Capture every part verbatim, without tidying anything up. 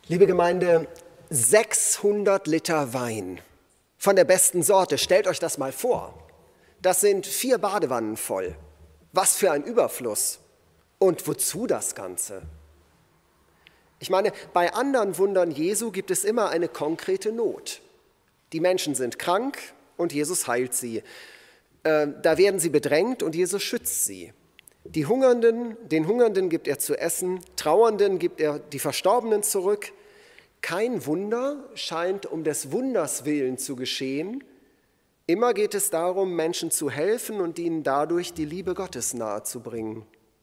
Liebe Gemeinde, sechshundert Liter Wein von der besten Sorte. Stellt euch das mal vor. Das sind vier Badewannen voll. Was für ein Überfluss. Und wozu das Ganze? Ich meine, bei anderen Wundern Jesu gibt es immer eine konkrete Not. Die Menschen sind krank und Jesus heilt sie. Äh, da werden sie bedrängt und Jesus schützt sie. Die Hungernden, den Hungernden gibt er zu essen, Trauernden gibt er die Verstorbenen zurück. Kein Wunder scheint um des Wunders willen zu geschehen. Immer geht es darum, Menschen zu helfen und ihnen dadurch die Liebe Gottes nahezubringen.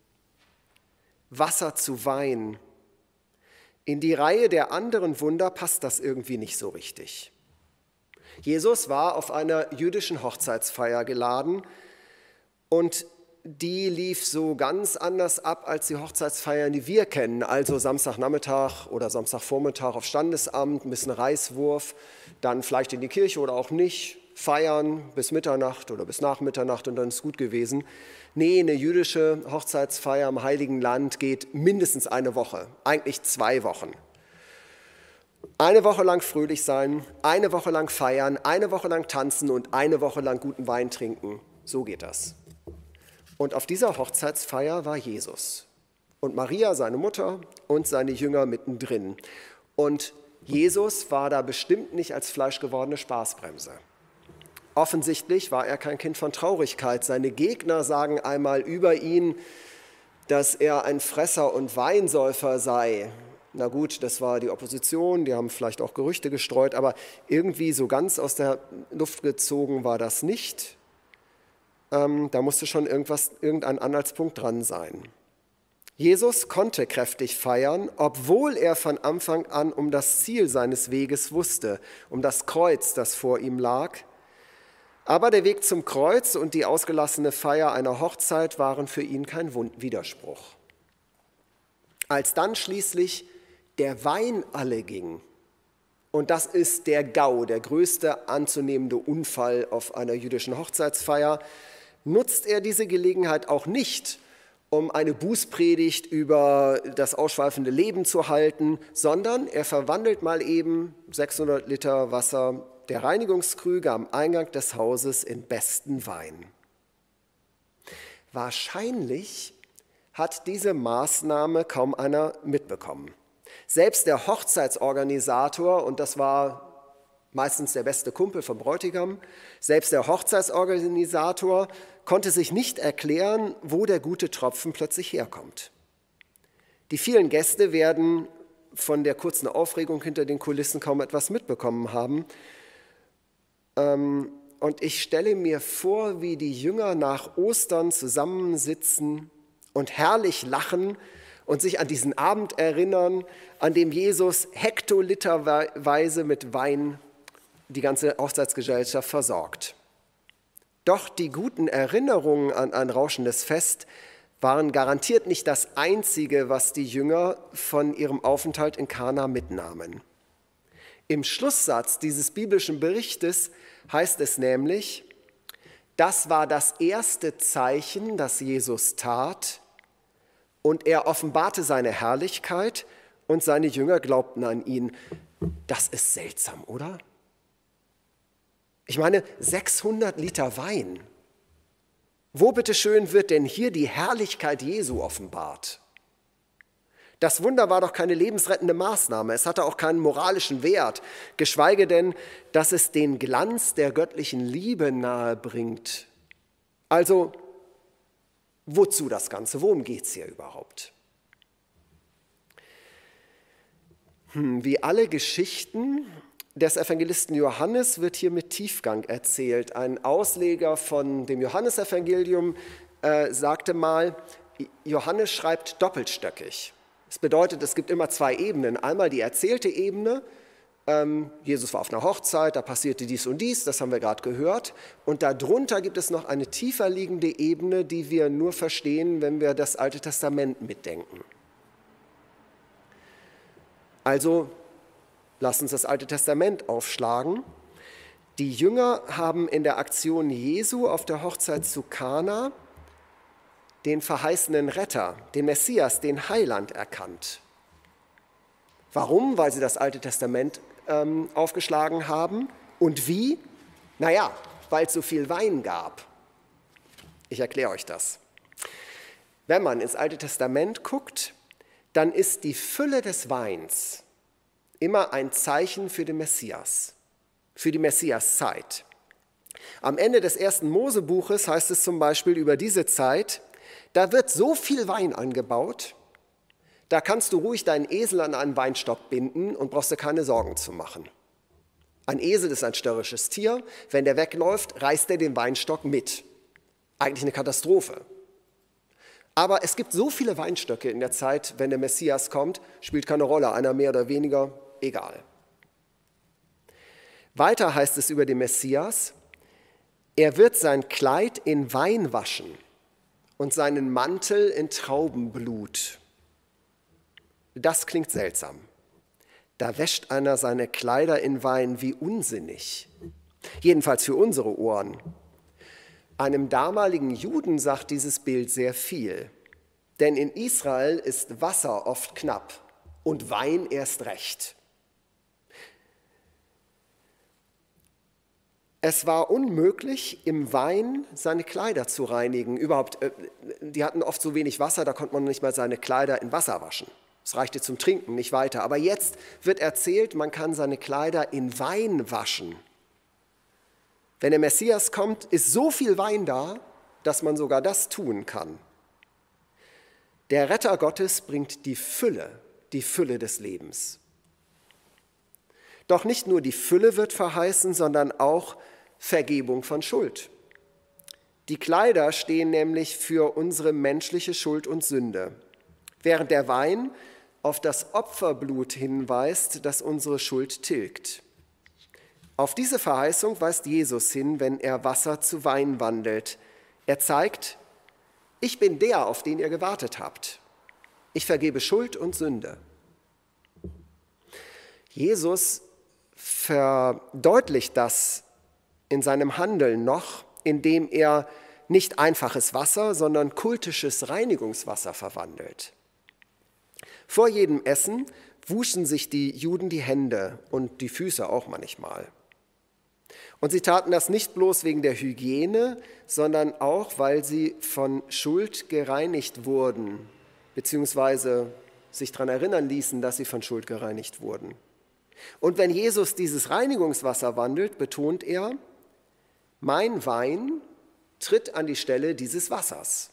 Wasser zu Wein. In die Reihe der anderen Wunder passt das irgendwie nicht so richtig. Jesus war auf einer jüdischen Hochzeitsfeier geladen und die lief so ganz anders ab als die Hochzeitsfeiern, die wir kennen. Also Samstagnachmittag oder Samstagvormittag auf Standesamt, ein bisschen Reiswurf, dann vielleicht in die Kirche oder auch nicht, feiern bis Mitternacht oder bis nach Mitternacht und dann ist gut gewesen. Nee, eine jüdische Hochzeitsfeier im Heiligen Land geht mindestens eine Woche, eigentlich zwei Wochen. Eine Woche lang fröhlich sein, eine Woche lang feiern, eine Woche lang tanzen und eine Woche lang guten Wein trinken. So geht das. Und auf dieser Hochzeitsfeier war Jesus und Maria, seine Mutter, und seine Jünger mittendrin. Und Jesus war da bestimmt nicht als fleischgewordene Spaßbremse. Offensichtlich war er kein Kind von Traurigkeit. Seine Gegner sagen einmal über ihn, dass er ein Fresser und Weinsäufer sei. Na gut, das war die Opposition, die haben vielleicht auch Gerüchte gestreut, aber irgendwie so ganz aus der Luft gezogen war das nicht. Ähm, da musste schon irgendwas, irgendein Anhaltspunkt dran sein. Jesus konnte kräftig feiern, obwohl er von Anfang an um das Ziel seines Weges wusste, um das Kreuz, das vor ihm lag. Aber der Weg zum Kreuz und die ausgelassene Feier einer Hochzeit waren für ihn kein Widerspruch. Als dann schließlich der Wein alle ging, und das ist der GAU, der größte anzunehmende Unfall auf einer jüdischen Hochzeitsfeier, nutzt er diese Gelegenheit auch nicht, um eine Bußpredigt über das ausschweifende Leben zu halten, sondern er verwandelt mal eben sechshundert Liter Wasser der Reinigungskrüge am Eingang des Hauses in besten Wein. Wahrscheinlich hat diese Maßnahme kaum einer mitbekommen. Selbst der Hochzeitsorganisator, und das war meistens der beste Kumpel vom Bräutigam, selbst der Hochzeitsorganisator konnte sich nicht erklären, wo der gute Tropfen plötzlich herkommt. Die vielen Gäste werden von der kurzen Aufregung hinter den Kulissen kaum etwas mitbekommen haben. Und ich stelle mir vor, wie die Jünger nach Ostern zusammensitzen und herrlich lachen und sich an diesen Abend erinnern, an dem Jesus hektoliterweise mit Wein die ganze Hochzeitsgesellschaft versorgt. Doch die guten Erinnerungen an ein rauschendes Fest waren garantiert nicht das Einzige, was die Jünger von ihrem Aufenthalt in Kana mitnahmen. Im Schlusssatz dieses biblischen Berichtes heißt es nämlich, das war das erste Zeichen, das Jesus tat, und er offenbarte seine Herrlichkeit und seine Jünger glaubten an ihn. Das ist seltsam, oder? Ich meine, sechshundert Liter Wein. Wo bitteschön wird denn hier die Herrlichkeit Jesu offenbart? Das Wunder war doch keine lebensrettende Maßnahme. Es hatte auch keinen moralischen Wert, geschweige denn, dass es den Glanz der göttlichen Liebe nahebringt. Also, wozu das Ganze? Worum geht es hier überhaupt? Hm, wie alle Geschichten des Evangelisten Johannes wird hier mit Tiefgang erzählt. Ein Ausleger von dem Johannesevangelium äh, sagte mal, Johannes schreibt doppelstöckig. Das bedeutet, es gibt immer zwei Ebenen. Einmal die erzählte Ebene, ähm, Jesus war auf einer Hochzeit, da passierte dies und dies, das haben wir gerade gehört. Und darunter gibt es noch eine tiefer liegende Ebene, die wir nur verstehen, wenn wir das Alte Testament mitdenken. Also, lasst uns das Alte Testament aufschlagen. Die Jünger haben in der Aktion Jesu auf der Hochzeit zu Kana den verheißenen Retter, den Messias, den Heiland erkannt. Warum? Weil sie das Alte Testament ähm, aufgeschlagen haben. Und wie? Naja, weil es so viel Wein gab. Ich erkläre euch das. Wenn man ins Alte Testament guckt, dann ist die Fülle des Weins immer ein Zeichen für den Messias, für die Messiaszeit. Am Ende des ersten Mosebuches heißt es zum Beispiel über diese Zeit, da wird so viel Wein angebaut, da kannst du ruhig deinen Esel an einen Weinstock binden und brauchst dir keine Sorgen zu machen. Ein Esel ist ein störrisches Tier, wenn der wegläuft, reißt er den Weinstock mit. Eigentlich eine Katastrophe. Aber es gibt so viele Weinstöcke in der Zeit, wenn der Messias kommt, spielt keine Rolle, einer mehr oder weniger, egal. Weiter heißt es über den Messias, er wird sein Kleid in Wein waschen und seinen Mantel in Traubenblut. Das klingt seltsam. Da wäscht einer seine Kleider in Wein, wie unsinnig. Jedenfalls für unsere Ohren. Einem damaligen Juden sagt dieses Bild sehr viel. Denn in Israel ist Wasser oft knapp und Wein erst recht. Es war unmöglich, im Wein seine Kleider zu reinigen. Überhaupt, die hatten oft so wenig Wasser, da konnte man nicht mal seine Kleider in Wasser waschen. Es reichte zum Trinken, nicht weiter. Aber jetzt wird erzählt, man kann seine Kleider in Wein waschen. Wenn der Messias kommt, ist so viel Wein da, dass man sogar das tun kann. Der Retter Gottes bringt die Fülle, die Fülle des Lebens. Doch nicht nur die Fülle wird verheißen, sondern auch Vergebung von Schuld. Die Kleider stehen nämlich für unsere menschliche Schuld und Sünde, während der Wein auf das Opferblut hinweist, das unsere Schuld tilgt. Auf diese Verheißung weist Jesus hin, wenn er Wasser zu Wein wandelt. Er zeigt, ich bin der, auf den ihr gewartet habt. Ich vergebe Schuld und Sünde. Jesus verdeutlicht das in seinem Handeln noch, indem er nicht einfaches Wasser, sondern kultisches Reinigungswasser verwandelt. Vor jedem Essen wuschen sich die Juden die Hände und die Füße auch manchmal. Und sie taten das nicht bloß wegen der Hygiene, sondern auch, weil sie von Schuld gereinigt wurden, beziehungsweise sich daran erinnern ließen, dass sie von Schuld gereinigt wurden. Und wenn Jesus dieses Reinigungswasser wandelt, betont er, mein Wein tritt an die Stelle dieses Wassers.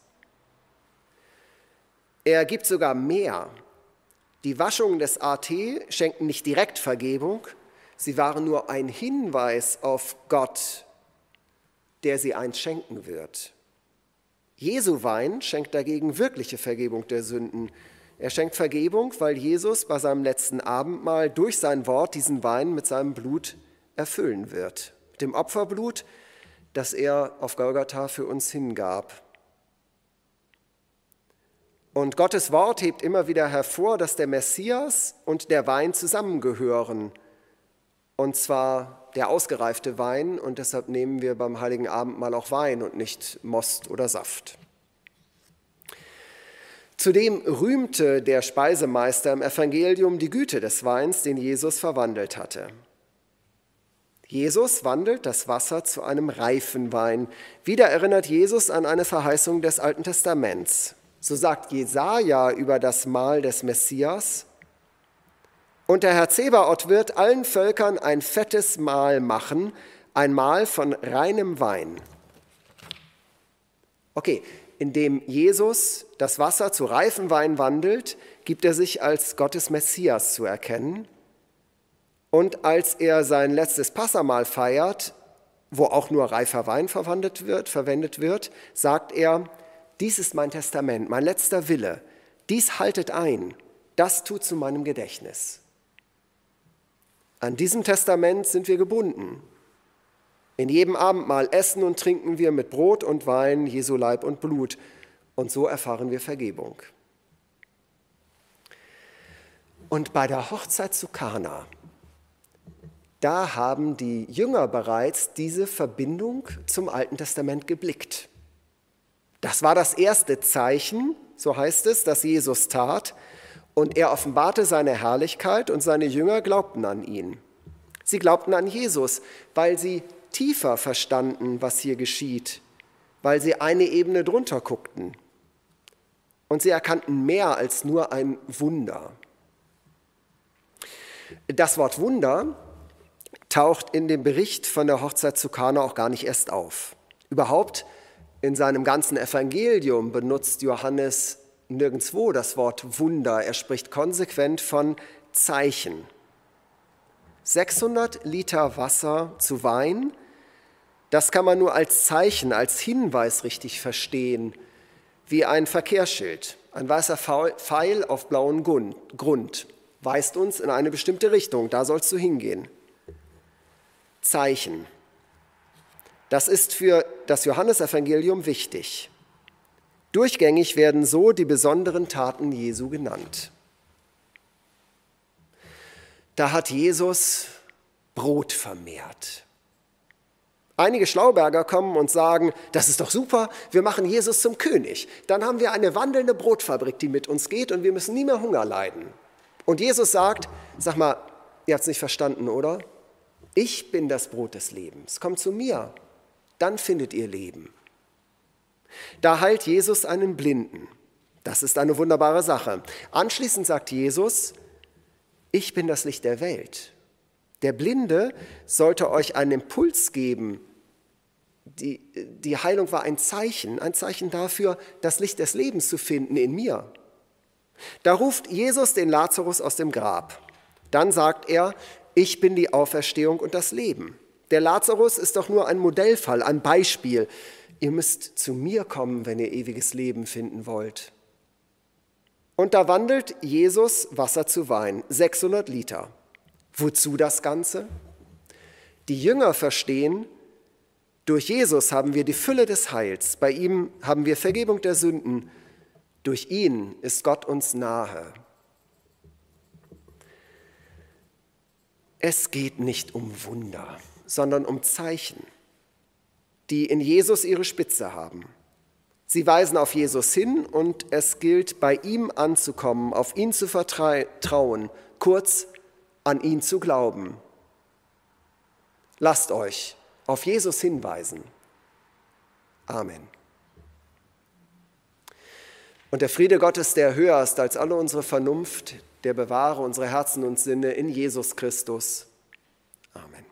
Er gibt sogar mehr. Die Waschungen des A T schenken nicht direkt Vergebung, sie waren nur ein Hinweis auf Gott, der sie einst schenken wird. Jesu Wein schenkt dagegen wirkliche Vergebung der Sünden. Er schenkt Vergebung, weil Jesus bei seinem letzten Abendmahl durch sein Wort diesen Wein mit seinem Blut erfüllen wird. Mit dem Opferblut, das er auf Golgatha für uns hingab. Und Gottes Wort hebt immer wieder hervor, dass der Messias und der Wein zusammengehören. Und zwar der ausgereifte Wein, und deshalb nehmen wir beim Heiligen Abendmahl auch Wein und nicht Most oder Saft. Zudem rühmte der Speisemeister im Evangelium die Güte des Weins, den Jesus verwandelt hatte. Jesus wandelt das Wasser zu einem reifen Wein. Wieder erinnert Jesus an eine Verheißung des Alten Testaments. So sagt Jesaja über das Mahl des Messias: Und der Herr Zebaoth wird allen Völkern ein fettes Mahl machen, ein Mahl von reinem Wein. Okay, indem Jesus das Wasser zu reifem Wein wandelt, gibt er sich als Gottes Messias zu erkennen. Und als er sein letztes Passamahl feiert, wo auch nur reifer Wein verwendet wird, verwendet wird, sagt er, dies ist mein Testament, mein letzter Wille, dies haltet ein, das tut zu meinem Gedächtnis. An diesem Testament sind wir gebunden. In jedem Abendmahl essen und trinken wir mit Brot und Wein Jesu Leib und Blut, und so erfahren wir Vergebung. Und bei der Hochzeit zu Kana, da haben die Jünger bereits diese Verbindung zum Alten Testament geblickt. Das war das erste Zeichen, so heißt es, das Jesus tat. Und er offenbarte seine Herrlichkeit und seine Jünger glaubten an ihn. Sie glaubten an Jesus, weil sie tiefer verstanden, was hier geschieht, weil sie eine Ebene drunter guckten. Und sie erkannten mehr als nur ein Wunder. Das Wort Wunder taucht in dem Bericht von der Hochzeit zu Kana auch gar nicht erst auf. Überhaupt in seinem ganzen Evangelium benutzt Johannes nirgendwo das Wort Wunder. Er spricht konsequent von Zeichen. sechshundert Liter Wasser zu Wein, das kann man nur als Zeichen, als Hinweis richtig verstehen, wie ein Verkehrsschild. Ein weißer Pfeil auf blauem Grund weist uns in eine bestimmte Richtung, da sollst du hingehen. Zeichen. Das ist für das Johannesevangelium wichtig. Durchgängig werden so die besonderen Taten Jesu genannt. Da hat Jesus Brot vermehrt. Einige Schlauberger kommen und sagen, das ist doch super, wir machen Jesus zum König. Dann haben wir eine wandelnde Brotfabrik, die mit uns geht und wir müssen nie mehr Hunger leiden. Und Jesus sagt, sag mal, ihr habt es nicht verstanden, oder? Ich bin das Brot des Lebens. Kommt zu mir, dann findet ihr Leben. Da heilt Jesus einen Blinden. Das ist eine wunderbare Sache. Anschließend sagt Jesus, ich bin das Licht der Welt. Der Blinde sollte euch einen Impuls geben. Die, die Heilung war ein Zeichen, ein Zeichen dafür, das Licht des Lebens zu finden in mir. Da ruft Jesus den Lazarus aus dem Grab. Dann sagt er, ich bin die Auferstehung und das Leben. Der Lazarus ist doch nur ein Modellfall, ein Beispiel. Ihr müsst zu mir kommen, wenn ihr ewiges Leben finden wollt. Und da wandelt Jesus Wasser zu Wein, sechshundert Liter. Wozu das Ganze? Die Jünger verstehen, durch Jesus haben wir die Fülle des Heils, bei ihm haben wir Vergebung der Sünden, durch ihn ist Gott uns nahe. Es geht nicht um Wunder, sondern um Zeichen, die in Jesus ihre Spitze haben. Sie weisen auf Jesus hin und es gilt, bei ihm anzukommen, auf ihn zu vertrauen, kurz an ihn zu glauben. Lasst euch auf Jesus hinweisen. Amen. Und der Friede Gottes, der höher ist als alle unsere Vernunft, der bewahre unsere Herzen und Sinne in Jesus Christus. Amen.